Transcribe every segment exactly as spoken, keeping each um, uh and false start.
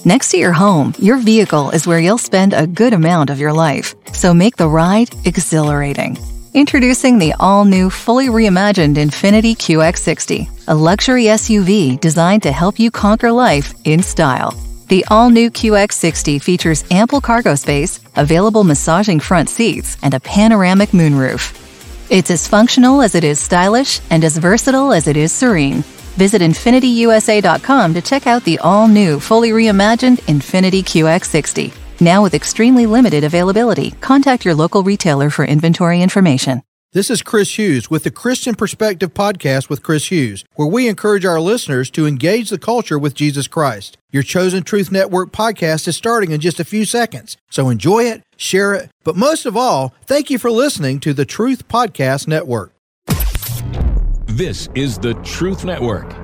Next to your home, your vehicle is where you'll spend a good amount of your life. So make the ride exhilarating. Introducing the all-new, fully reimagined Infiniti Q X sixty, a luxury S U V designed to help you conquer life in style. The all-new Q X sixty features ample cargo space, available massaging front seats, and a panoramic moonroof. It's as functional as it is stylish and as versatile as it is serene. Visit Infiniti U S A dot com to check out the all-new, fully reimagined Infiniti Q X sixty. Now with extremely limited availability. Contact your local retailer for inventory information. This is Chris Hughes with the Christian Perspective Podcast with Chris Hughes, where we encourage our listeners to engage the culture with Jesus Christ. Your Chosen Truth Network podcast is starting in just a few seconds, so enjoy it, share it, but most of all, thank you for listening to the Truth Podcast Network. This is the Truth Network.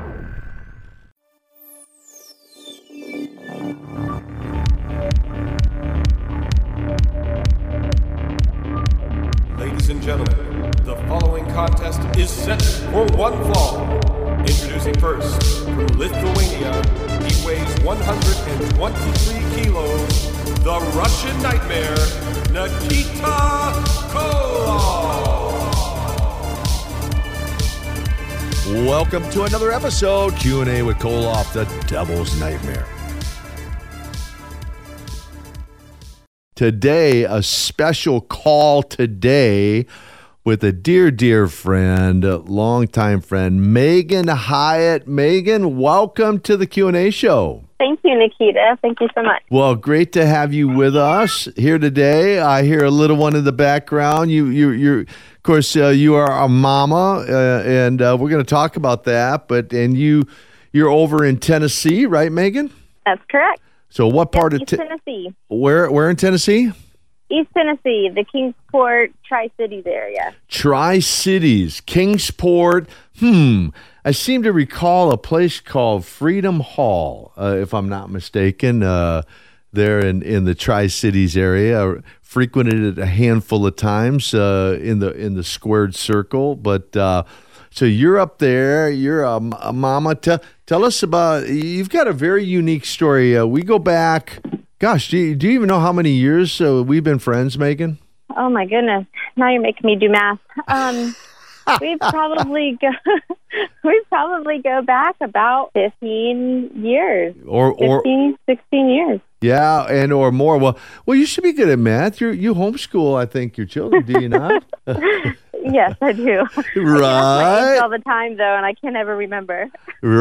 Ladies and gentlemen, the following contest is set for one fall. Introducing first, from Lithuania, he weighs one hundred twenty-three kilos, the Russian Nightmare, Nikita Koloff. Welcome to another episode, Q and A with Koloff, the Devil's Nightmare. Today, a special call today with a dear, dear friend, a longtime friend, Megan Hyatt. Megan, welcome to the Q and A show. Thank you, Nikita. Thank you so much. Well, great to have you with us here today. I hear a little one in the background. You, you, you're, of course, uh, you are a mama, uh, and uh, we're going to talk about that. But and you, you're over in Tennessee, right, Megan? That's correct. So, what part yes, of East te- Tennessee? Where, where in Tennessee? East Tennessee, the Kingsport, Tri-Cities area. Tri-Cities, Kingsport. Hmm. I seem to recall a place called Freedom Hall, uh, if I'm not mistaken, uh, there in, in the Tri-Cities area. I frequented it a handful of times uh, in the in the squared circle. But uh, so you're up there. You're a, a mama. Tell, tell us about. You've got a very unique story. Uh, we go back. Gosh, do you, do you even know how many years uh, we've been friends, Megan? Oh my goodness! Now you're making me do math. Um, we probably go. we probably go back about fifteen years, or or fifteen, sixteen years. Yeah, and or more. Well, well, you should be good at math. You you homeschool, I think, your children. Do you not? Yes, I do. Right. I age all the time, though, and I can never remember.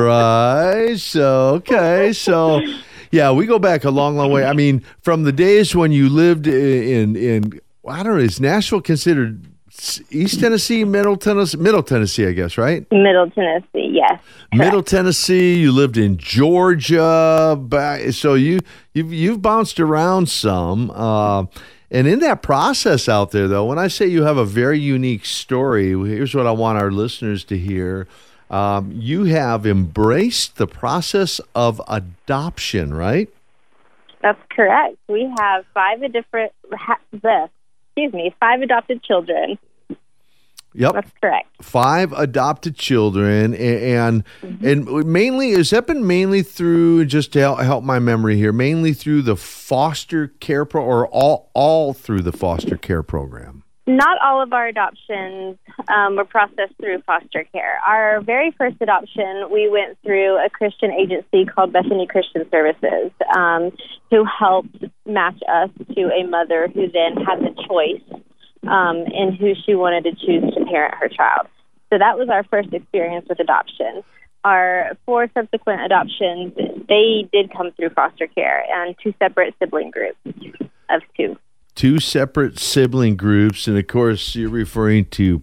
Right. So okay. So. Yeah, we go back a long, long way. I mean, from the days when you lived in, in, in I don't know, is Nashville considered East Tennessee, Middle Tennessee, Middle Tennessee, I guess, right? Middle Tennessee, yes. Correct. Middle Tennessee. You lived in Georgia, back, so you you've you've bounced around some. Uh, and in that process out there, though, when I say you have a very unique story, here's what I want our listeners to hear. Um, you have embraced the process of adoption, right? That's correct. We have five a different, ha- the, excuse me, five adopted children. Yep, that's correct. Five adopted children, and mm-hmm. and mainly has that been mainly through, just to help, help my memory here, mainly through the foster care pro, or all all through the foster care program? Not all of our adoptions um, were processed through foster care. Our very first adoption, we went through a Christian agency called Bethany Christian Services, um, who helped match us to a mother who then had the choice um, in who she wanted to choose to parent her child. So that was our first experience with adoption. Our four subsequent adoptions, they did come through foster care and two separate sibling groups of two. Two separate sibling groups, and of course, you're referring to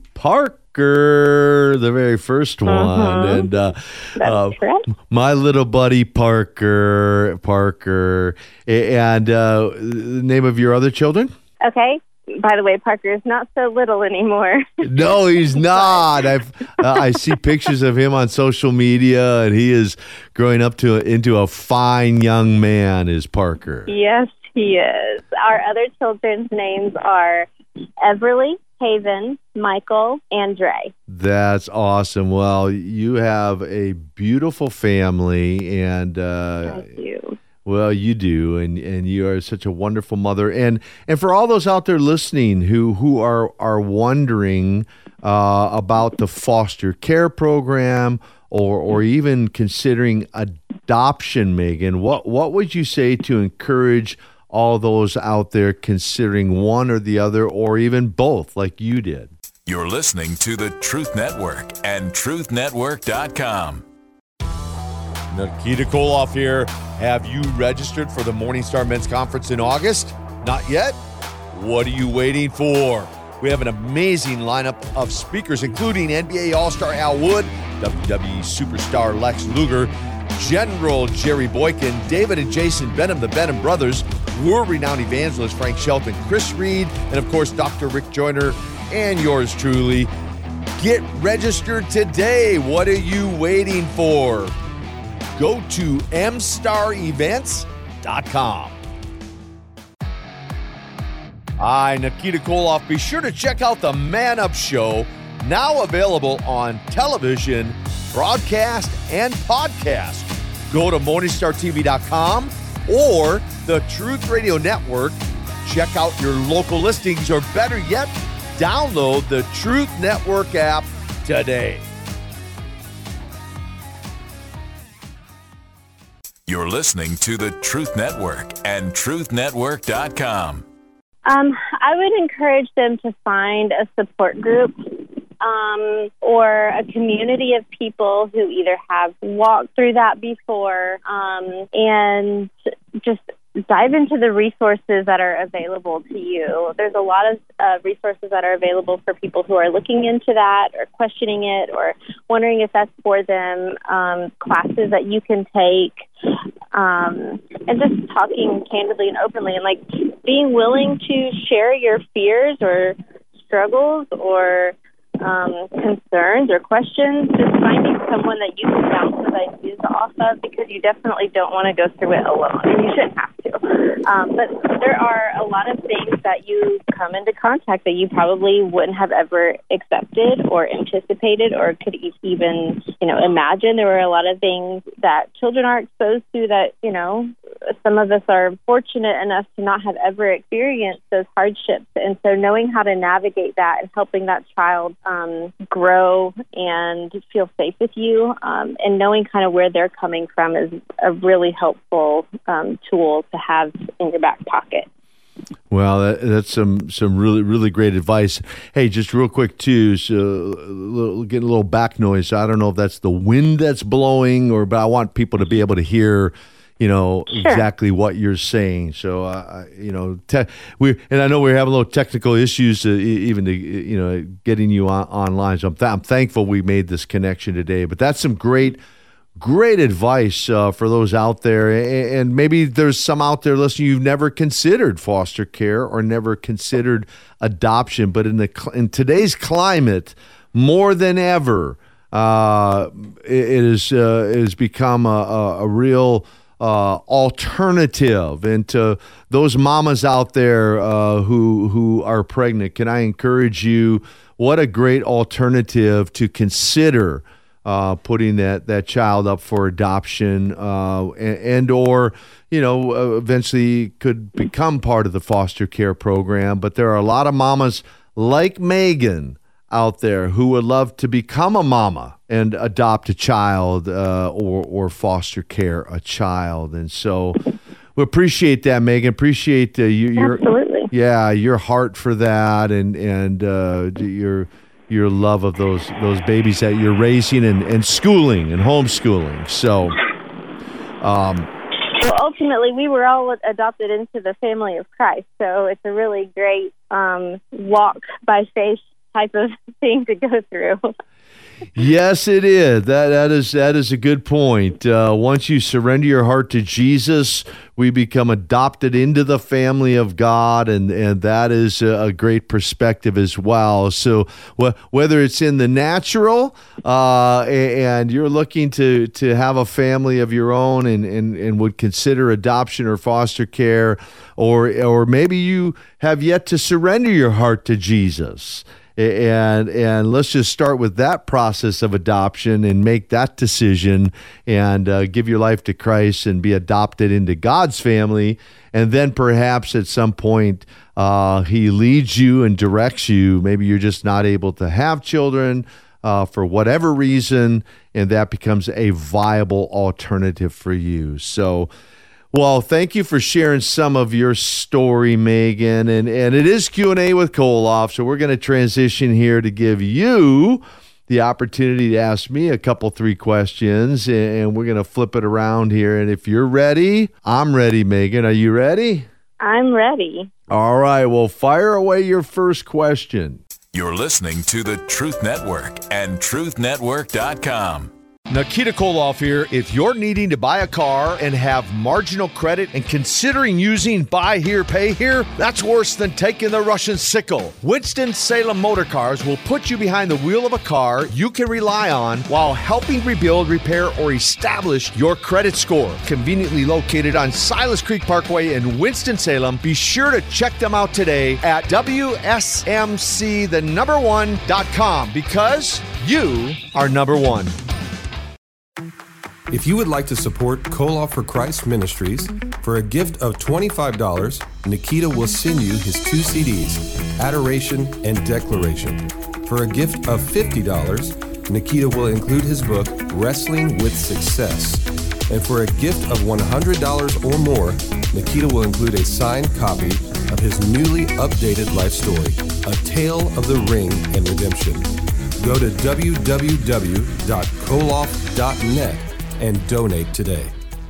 Parker, the very first one, uh-huh. and uh, That's uh, correct. My little buddy Parker, Parker, and uh, the name of your other children? Okay. By the way, Parker is not so little anymore. No, he's not. I've uh, I see pictures of him on social media, and he is growing up to into a fine young man. Is Parker? Yes. He is. Our other children's names are Everly, Haven, Michael, and Dre. That's awesome. Well, you have a beautiful family, and uh, Thank you. Well, you do, and, and you are such a wonderful mother. And and for all those out there listening who who are are wondering uh, about the foster care program or or even considering adoption, Megan, what what would you say to encourage all those out there considering one or the other or even both, like you did? You're listening to the Truth Network and truth network dot com. Nikita Koloff here. Have you registered for the Morningstar Men's Conference in August? Not yet? What are you waiting for? We have an amazing lineup of speakers, including N B A All-Star Al Wood, W W E Superstar Lex Luger, General Jerry Boykin, David and Jason Benham, the Benham brothers, world-renowned evangelist Frank Shelton, Chris Reed, and of course Doctor Rick Joyner, and yours truly. Get registered today. What are you waiting for? Go to m star events dot com. Hi, Nikita Koloff. Be sure to check out the Man Up Show, now available on television, broadcast, and podcast. Go to morningstar t v dot com or the Truth Radio Network. Check out your local listings, or better yet, download the Truth Network app today. You're listening to the Truth Network and truth network dot com. Um, I would encourage them to find a support group um, or a community of people who either have walked through that before um, and just dive into the resources that are available to you. There's a lot of uh, resources that are available for people who are looking into that or questioning it or wondering if that's for them, um, classes that you can take, um, and just talking candidly and openly and like being willing to share your fears or struggles or um, concerns or questions, just finding someone that you can bounce those ideas off of, because you definitely don't want to go through it alone, and you shouldn't have to. Um, but there are a lot of things that you come into contact that you probably wouldn't have ever accepted or anticipated or could even, you know, imagine. There were a lot of things that children are exposed to that, you know, some of us are fortunate enough to not have ever experienced those hardships. And so knowing how to navigate that and helping that child um, grow and feel safe with you, um, and knowing kind of where they're coming from is a really helpful um, tool to have in your back pocket. Well, that, that's some some really really great advice. Hey, just real quick too, so a little, getting a little back noise. So I don't know if that's the wind that's blowing, or but I want people to be able to hear, you know, sure, exactly what you're saying. So, uh, you know, te- we and I know we're having a little technical issues, uh, even to, you know, getting you on, online. So I'm, th- I'm thankful we made this connection today. But that's some great. Great advice uh, for those out there, and maybe there's some out there listening you've never considered foster care or never considered adoption, but in the in today's climate, more than ever, uh, it is uh, it has become a, a, a real uh, alternative. And to those mamas out there uh, who who are pregnant, can I encourage you? What a great alternative to consider. Uh, putting that, that child up for adoption, uh, and, and or, you know, uh, eventually could become part of the foster care program. But there are a lot of mamas like Megan out there who would love to become a mama and adopt a child uh, or, or foster care a child. And so we appreciate that, Megan. Appreciate uh, you, your, Absolutely. yeah, your heart for that, and, and uh, your your love of those those babies that you're raising and, and schooling and homeschooling. So, um, well, ultimately, we were all adopted into the family of Christ. So it's a really great um, walk by faith type of thing to go through. Yes, it is. That that is that is a good point. Uh, once you surrender your heart to Jesus, we become adopted into the family of God, and, and that is a, a great perspective as well. So wh- whether it's in the natural uh, and you're looking to, to have a family of your own and, and, and would consider adoption or foster care, or or maybe you have yet to surrender your heart to Jesus, And and let's just start with that process of adoption and make that decision and uh, give your life to Christ and be adopted into God's family. And then perhaps at some point uh, he leads you and directs you. Maybe you're just not able to have children uh, for whatever reason, and that becomes a viable alternative for you. So, well, thank you for sharing some of your story, Megan. And, and it is Q and A with Koloff, so we're going to transition here to give you the opportunity to ask me a couple, three questions, and we're going to flip it around here. And if you're ready, I'm ready, Megan. Are you ready? I'm ready. All right, well, fire away your first question. You're listening to the Truth Network and truth network dot com. Nikita Koloff here. If you're needing to buy a car and have marginal credit and considering using buy here, pay here, that's worse than taking the Russian sickle. Winston-Salem Motor Cars will put you behind the wheel of a car you can rely on while helping rebuild, repair, or establish your credit score. Conveniently located on Silas Creek Parkway in Winston-Salem, be sure to check them out today at W S M C the number one dot com because you are number one. If you would like to support Koloff for Christ Ministries, for a gift of twenty-five dollars, Nikita will send you his two C Ds, Adoration and Declaration. For a gift of fifty dollars, Nikita will include his book, Wrestling with Success. And for a gift of one hundred dollars or more, Nikita will include a signed copy of his newly updated life story, A Tale of the Ring and Redemption. Go to w w w dot koloff dot net and donate today.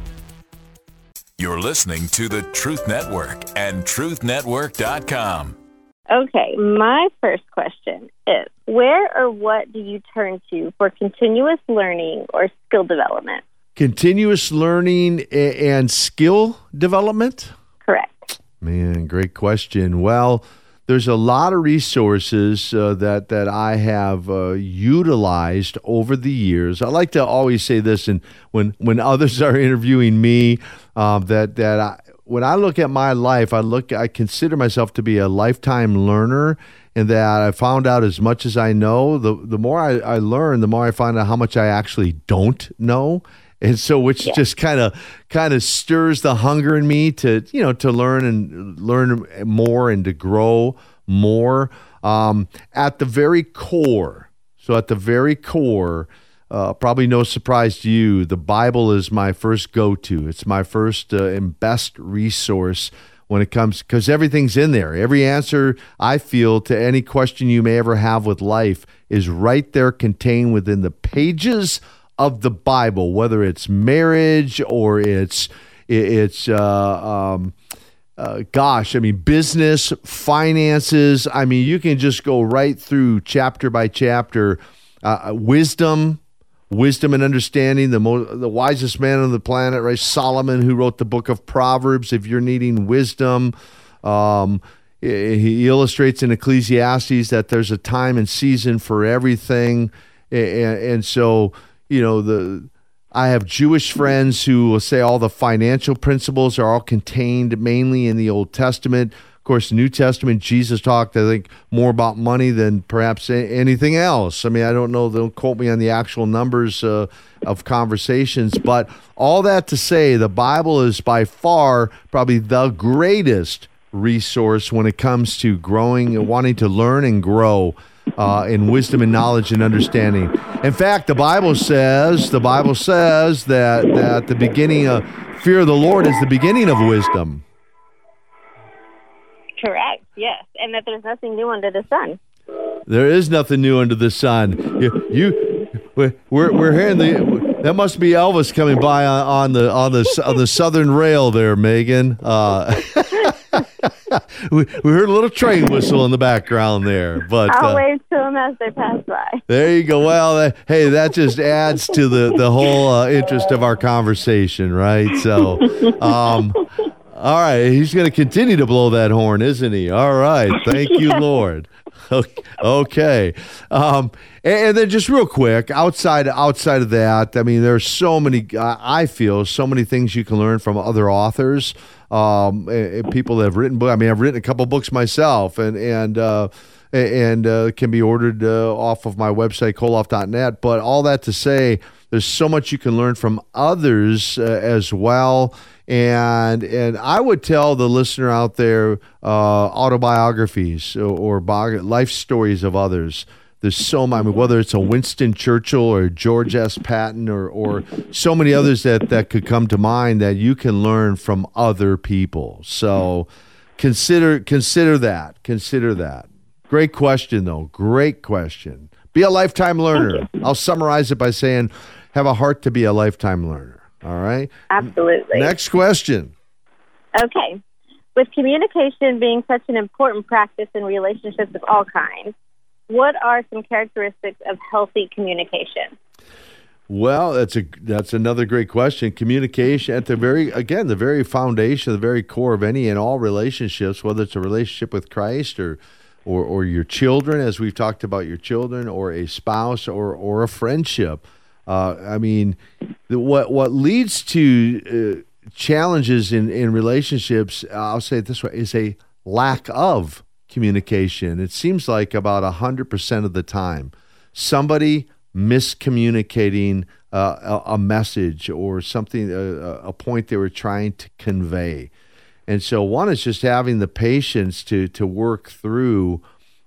You're listening to the Truth Network and truth network dot com. Okay, my first question is, where or what do you turn to for continuous learning or skill development? Continuous learning and skill development? Correct. Man, great question. Well, there's a lot of resources uh, that that I have uh, utilized over the years. I like to always say this, and when when others are interviewing me, um, that that I, when I look at my life, I look I consider myself to be a lifetime learner, and that I found out as much as I know. The the more I, I learn, the more I find out how much I actually don't know. And so, which yeah. just kind of kind of stirs the hunger in me to, you know, to learn and learn more and to grow more. Um, at the very core, so at the very core, uh, probably no surprise to you, the Bible is my first go-to. It's my first uh, and best resource when it comes, because everything's in there. Every answer I feel to any question you may ever have with life is right there contained within the pages of the Bible, whether it's marriage or it's it's uh, um, uh, gosh, I mean business, finances. I mean you can just go right through chapter by chapter. Uh, wisdom, wisdom and understanding. The most, the wisest man on the planet, right? Solomon, who wrote the book of Proverbs. If you're needing wisdom, um, he illustrates in Ecclesiastes that there's a time and season for everything, and, and so. You know, the I have Jewish friends who will say all the financial principles are all contained mainly in the Old Testament. Of course, New Testament, Jesus talked, I think, more about money than perhaps anything else. I mean, I don't know, don't quote me on the actual numbers uh, of conversations, but all that to say, the Bible is by far probably the greatest resource when it comes to growing and wanting to learn and grow Uh, in wisdom and knowledge and understanding. In fact, the Bible says, the Bible says that, that the beginning of fear of the Lord is the beginning of wisdom. Correct, yes. And that there's nothing new under the sun. There is nothing new under the sun. You, you we're we're hearing the that must be Elvis coming by on, on the on the on the Southern Rail there, Megan. Uh, we, we heard a little train whistle in the background there, but I'll uh, wave to them as they pass by. There you go. Well, uh, hey, that just adds to the the whole uh, interest of our conversation, right? So, um, all right, he's going to continue to blow that horn, isn't he? All right, thank you, Lord. Okay, um, and, and then just real quick, outside outside of that, I mean, there's so many. Uh, I feel so many things you can learn from other authors. Um, and people that have written books. I mean, I've written a couple books myself, and and uh, and uh, can be ordered uh, off of my website, koloff dot net. But all that to say, there's so much you can learn from others uh, as well. And and I would tell the listener out there, uh, autobiographies or, or bi- life stories of others. There's so many, whether it's a Winston Churchill or George S. Patton or or so many others that, that could come to mind that you can learn from other people. So consider consider that. Consider that. Great question, though. Great question. Be a lifetime learner. I'll summarize it by saying, have a heart to be a lifetime learner. All right? Absolutely. Next question. Okay. With communication being such an important practice in relationships of all kinds, what are some characteristics of healthy communication? Well, that's a that's another great question. Communication at the very again the very foundation, the very core of any and all relationships, whether it's a relationship with Christ or or or your children, as we've talked about your children, or a spouse, or or a friendship. Uh, I mean, the, what what leads to uh, challenges in in relationships, I'll say it this way, is a lack of communication. It seems like about one hundred percent of the time, somebody miscommunicating uh, a, a message or something, a, a point they were trying to convey. And so one is just having the patience to to work through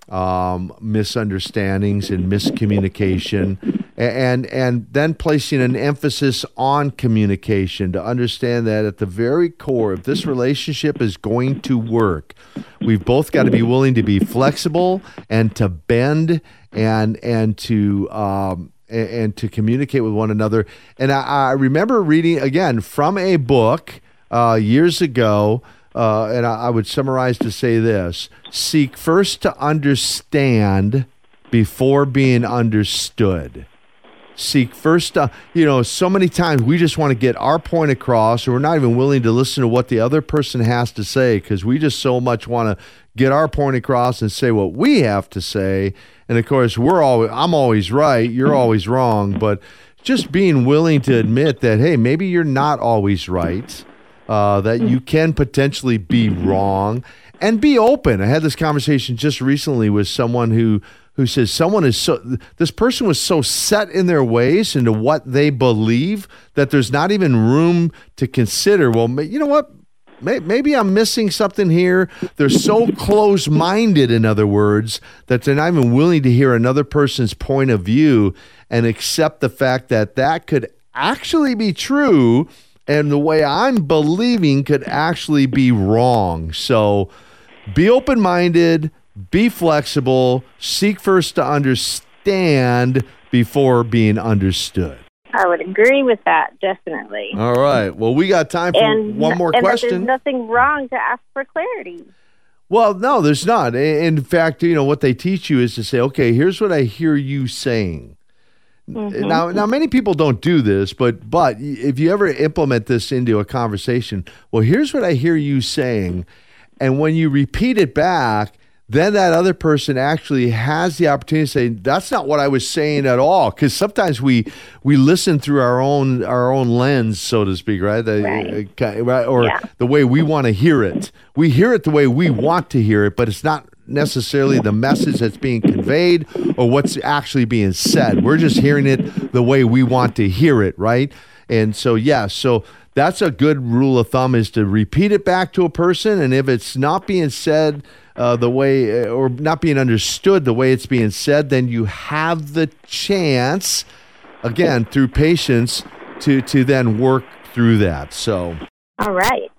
um, misunderstandings and miscommunication, and and then placing an emphasis on communication to understand that at the very core, if this relationship is going to work, we've both got to be willing to be flexible and to bend and and to um, and, and to communicate with one another. And I, I remember reading again from a book uh, years ago. Uh, and I, I would summarize to say this: seek first to understand before being understood. Seek first to, you know, so many times we just want to get our point across, or we're not even willing to listen to what the other person has to say because we just so much want to get our point across and say what we have to say. And of course, we're always, I'm always right, you're always wrong. But just being willing to admit that, hey, maybe you're not always right. Uh, that you can potentially be wrong, and be open. I had this conversation just recently with someone who who says someone is so this person was so set in their ways into what they believe that there's not even room to consider, well, you know what? Maybe I'm missing something here. They're so close-minded, in other words, that they're not even willing to hear another person's point of view and accept the fact that that could actually be true. And the way I'm believing could actually be wrong. So be open-minded, be flexible, seek first to understand before being understood. I would agree with that, definitely. All right. Well, we got time for and, one more and question. And there's nothing wrong to ask for clarity. Well, no, there's not. In fact, you know, what they teach you is to say, okay, here's what I hear you saying. Mm-hmm. Now, now, many people don't do this, but but if you ever implement this into a conversation, well, here's what I hear you saying, and when you repeat it back, then that other person actually has the opportunity to say, that's not what I was saying at all, because sometimes we we listen through our own our own lens, so to speak, right? The, right. right or yeah. the way we want to hear it. We hear it the way we want to hear it, but it's not necessarily the message that's being conveyed or what's actually being said. We're just hearing it the way we want to hear it, right? And so, yeah, so that's a good rule of thumb, is to repeat it back to a person, and if it's not being said uh, the way, or not being understood the way it's being said, then you have the chance, again, through patience, to to then work through that. So, all right.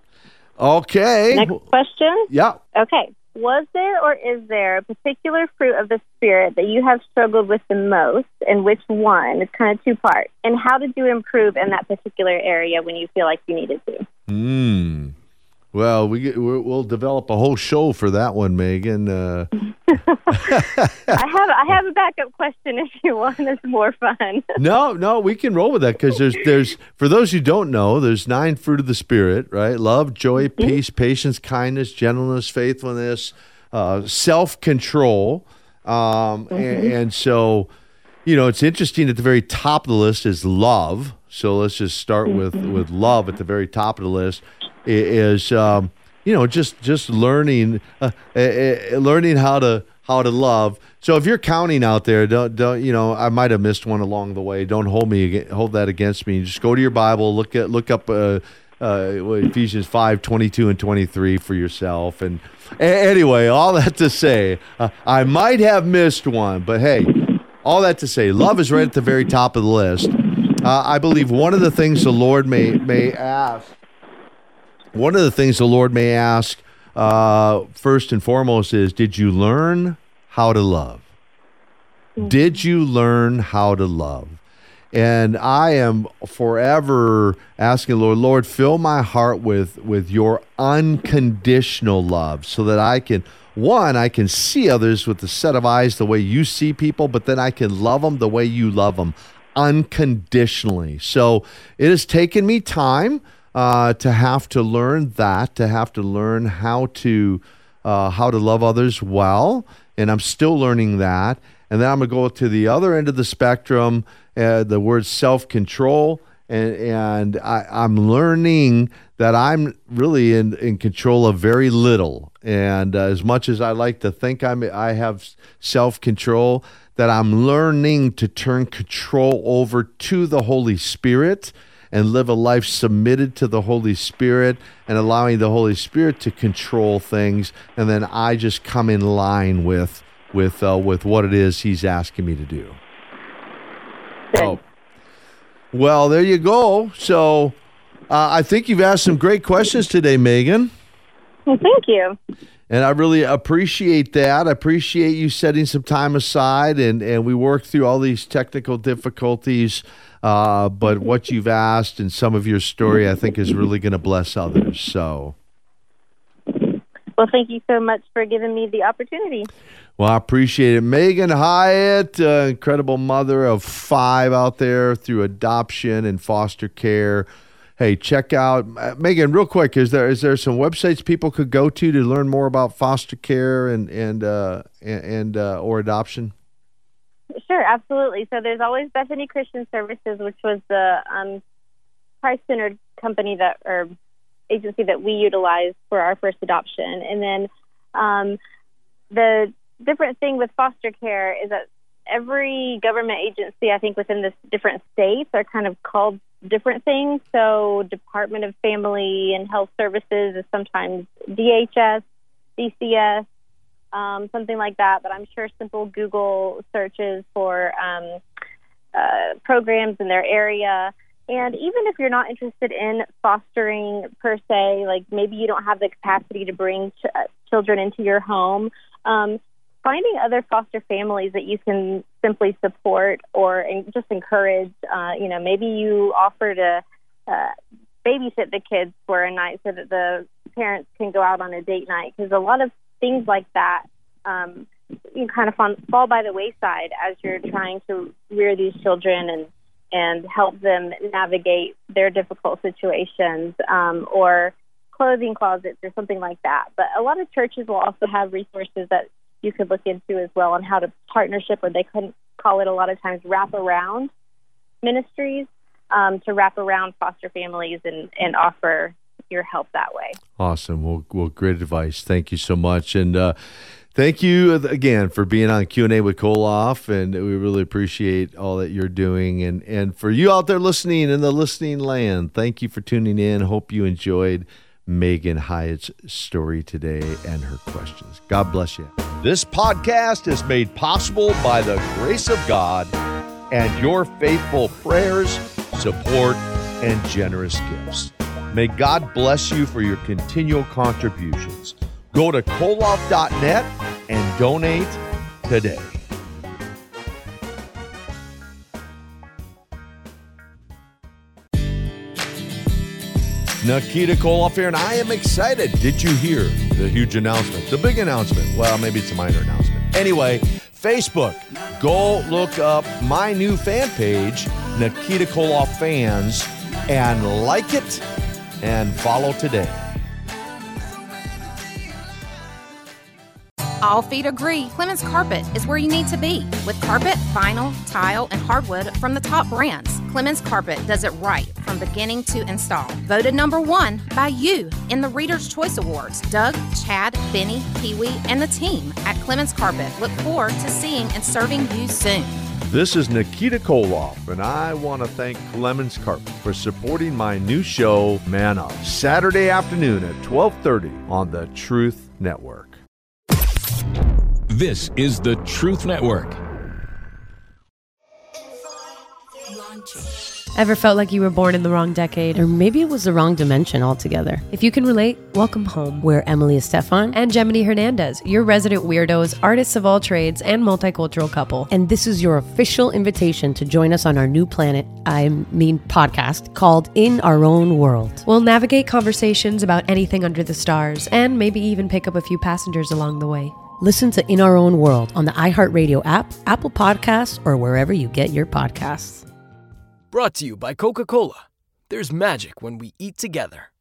Okay. Next question? Yeah. Okay. Was there or is there a particular fruit of the Spirit that you have struggled with the most, and which one? It's kind of two parts. And how did you improve in that particular area when you feel like you needed to? Hmm. Well, we get, we'll develop a whole show for that one, Megan. Uh, I have I have a backup question if you want. It's more fun. no, no, we can roll with that, because there's there's for those who don't know, there's nine fruit of the Spirit, right? Love, joy, mm-hmm. peace, patience, kindness, gentleness, faithfulness, uh, self-control, um, mm-hmm. and, and so, you know, it's interesting. At the very top of the list is love. So let's just start mm-hmm. with with love at the very top of the list. Is um, you know, just just learning uh, uh, learning how to how to love. So if you're counting out there, don't don't you know? I might have missed one along the way. Don't hold me hold that against me. Just go to your Bible, look at look up uh, uh, Ephesians five twenty-two and twenty-three for yourself. And a- anyway, all that to say, uh, I might have missed one, but hey, all that to say, love is right at the very top of the list. Uh, I believe one of the things the Lord may may ask, one of the things the Lord may ask. Uh, first and foremost is, did you learn how to love? Did you learn how to love? And I am forever asking the Lord, Lord, fill my heart with, with your unconditional love so that I can, one, I can see others with a set of eyes the way you see people, but then I can love them the way you love them unconditionally. So it has taken me time Uh, to have to learn that, to have to learn how to uh, how to love others well, and I'm still learning that. And then I'm going to go to the other end of the spectrum, uh, the word self-control, and and I, I'm learning that I'm really in, in control of very little. And uh, as much as I like to think I'm, I have self-control, that I'm learning to turn control over to the Holy Spirit and live a life submitted to the Holy Spirit and allowing the Holy Spirit to control things, and then I just come in line with with uh, with what it is He's asking me to do. Oh, well, there you go. So uh, I think you've asked some great questions today, Megan. Well, thank you. And I really appreciate that. I appreciate you setting some time aside, and, and we worked through all these technical difficulties. Uh, but what you've asked and some of your story, I think, is really going to bless others. So, well, thank you so much for giving me the opportunity. Well, I appreciate it. Megan Hyatt, uh, incredible mother of five out there through adoption and foster care. Hey, check out uh, Megan. Real quick, is there is there some websites people could go to to learn more about foster care and and uh, and uh, or adoption? Sure, absolutely. So there's always Bethany Christian Services, which was the um, Christ-centered company that or agency that we utilized for our first adoption. And then um, the different thing with foster care is that every government agency, I think, within the different states are kind of called different things. So Department of Family and Health Services is sometimes D H S, D C S, Um, something like that, but I'm sure simple Google searches for um, uh, programs in their area. And even if you're not interested in fostering per se, like maybe you don't have the capacity to bring ch- children into your home, um, finding other foster families that you can simply support or en- just encourage, uh, you know, maybe you offer to uh, babysit the kids for a night so that the parents can go out on a date night, because a lot of things like that um, you kind of fall by the wayside as you're trying to rear these children and and help them navigate their difficult situations, um, or clothing closets or something like that. But a lot of churches will also have resources that you could look into as well on how to partnership, or they couldn't call it a lot of times wrap around ministries, um, to wrap around foster families and, and offer your help that way. Awesome. Well, well, great advice. Thank you so much. And uh, thank you again for being on Q and A with Koloff, and we really appreciate all that you're doing. And, and for you out there listening in the listening land, thank you for tuning in. Hope you enjoyed Megan Hyatt's story today and her questions. God bless you. This podcast is made possible by the grace of God and your faithful prayers, support, and generous gifts. May God bless you for your continual contributions. Go to koloff dot net and donate today. Nikita Koloff here, and I am excited. Did you hear the huge announcement? The big announcement. Well, maybe it's a minor announcement. Anyway, Facebook. Go look up my new fan page, Nikita Koloff Fans, and like it and follow today. All feet agree Clemens Carpet is where you need to be. With carpet, vinyl, tile, and hardwood from the top brands, Clemens Carpet does it right from beginning to install. Voted number one by you in the Reader's Choice Awards. Doug, Chad, Benny, Pee-wee, and the team at Clemens Carpet look forward to seeing and serving you soon. This is Nikita Koloff, and I want to thank Clemens Carpet for supporting my new show, Man Up, Saturday afternoon at twelve thirty on the Truth Network. This is the Truth Network. Ever felt like you were born in the wrong decade? Or maybe it was the wrong dimension altogether. If you can relate, welcome home. We're Emily Estefan and Gemini Hernandez, your resident weirdos, artists of all trades, and multicultural couple. And this is your official invitation to join us on our new planet, I mean podcast, called In Our Own World. We'll navigate conversations about anything under the stars, and maybe even pick up a few passengers along the way. Listen to In Our Own World on the iHeartRadio app, Apple Podcasts, or wherever you get your podcasts. Brought to you by Coca-Cola. There's magic when we eat together.